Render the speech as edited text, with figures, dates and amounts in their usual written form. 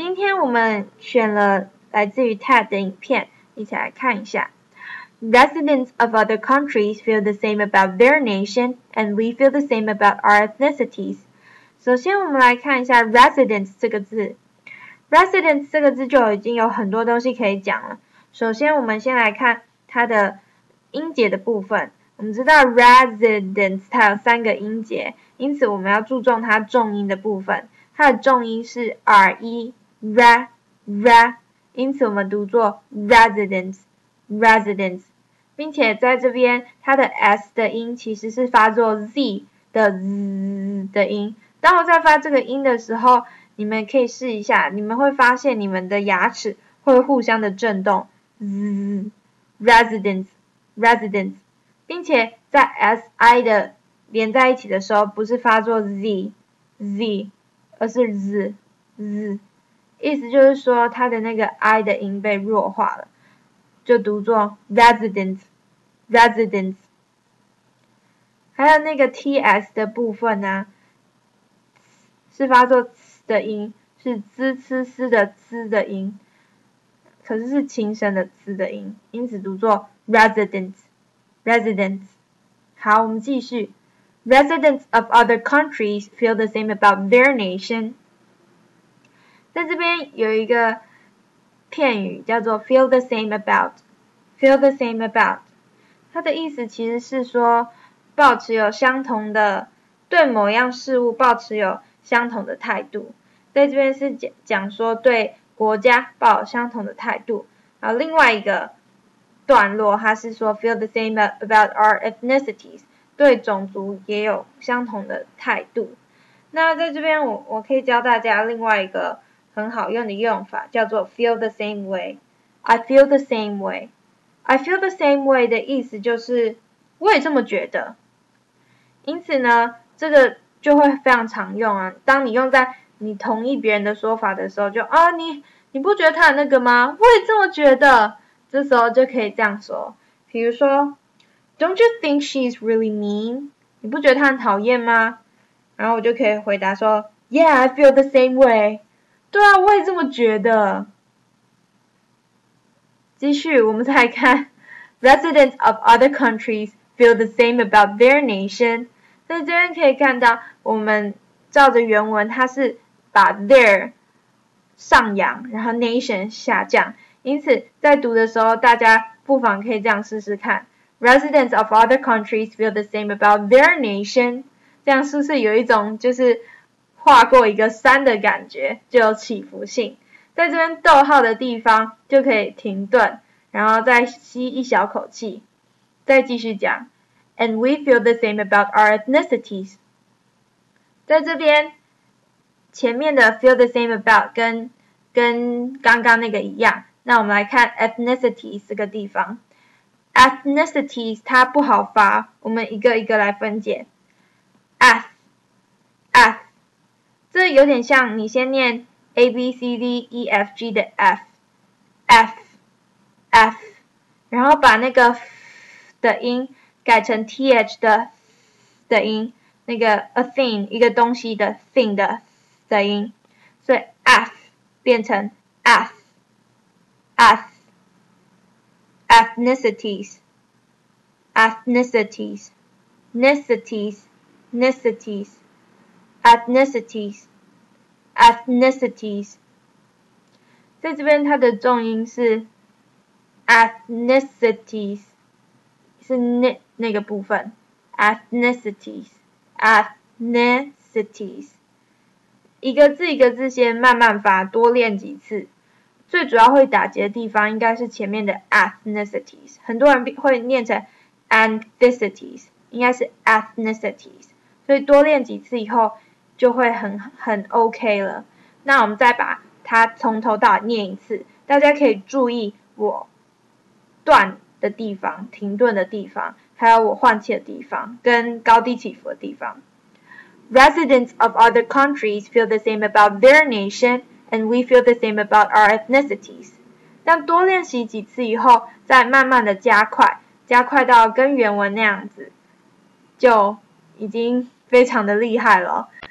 今天我们选了来自于 TED 的影片，一起来看一下。Residents of other countries feel the same about their nation, and we feel the same about our ethnicities. 首先我们来看一下 residents 这个字。residents 这个字就已经有很多东西可以讲了。首先我们先来看它的音节的部分。我们知道 residents 它有3个音节，因此我们要注重它重音的部分。它的重音是 re re， 因此我们读作 residents， 并且在这边它的 s 的音其实是发作 z 的 z 的音。当我在发这个音的时候，你们可以试一下，你们会发现你们的牙齿会互相的震动 residents， 并且在 si 的连在一起的时候，不是发作 z， 而是 z， 意思就是说它的那个 i 的音被弱化了，就读作 residents。还有那个 ts 的部分呢，是发作 ts 的音，是滋呲丝的滋的音，可是是轻声的滋的音，因此读作 residents。好，我们继续。Residents of other countries feel the same about their nation. 在这边有一个片语叫做 feel the same about， 它的意思其实是说抱持有相同的，对某样事物抱持有相同的态度。在这边是讲说对国家抱有相同的态度。然后另外一个段落它是说 feel the same about our ethnicities， 对种族也有相同的态度。那在这边我可以教大家另外一个很好用的用法，叫做 feel the same way。 I feel the same way。 I feel the same way 的意思就是我也这么觉得。因此呢，这个就会非常常用啊。当你用在你同意别人的说法的时候，就你不觉得他有那个吗？我也这么觉得。这时候就可以这样说，比如说 Don't you think she's really mean？ 你不觉得她很讨厌吗？然后我就可以回答说 Yeah, I feel the same way。 对啊，我也这么觉得。继续，我们再来看 Residents of other countries feel the same about their nation。 在这边可以看到，我们照着原文，它是把 their 上扬，然后 nation 下降。因此在读的时候，大家不妨可以这样试试看。Residents of other countries feel the same about their nation。 这样是不是有一种就是划过一个山的感觉，就有起伏性。在这边逗号的地方就可以停顿，然后再吸一小口气，再继续讲。And we feel the same about our ethnicities。 在这边前面的 feel the same about 跟刚刚那个一样。那我们来看 ethnicities 这个地方。 ethnicities 它不好发，我们一个一个来分解。eth 这有点像你先念 A B C D E F G 的 F， 然后把那个 f 的音改成 th 的音，那个 a thing 一个东西的 thing 的音，所以 eth 变成 ethnicities。 在这边它的重音是 ethnicities， 是那个部分 ethnicities。 一个字一个字先慢慢发，多练几次。最主要会打结的地方应该是前面的 ethnicities， 很多人会念成 ethnicities， 应该是 ethnicities， 所以多练几次以后就会很 OK 了。那我们再把它从头到尾念一次，大家可以注意我断的地方、停顿的地方，还有我换气的地方跟高低起伏的地方。Residents of other countries feel the same about their nation, and we feel the same about our ethnicities。 当多练习几次以后，再慢慢的加快到跟原文那样子，就已经非常的厉害了。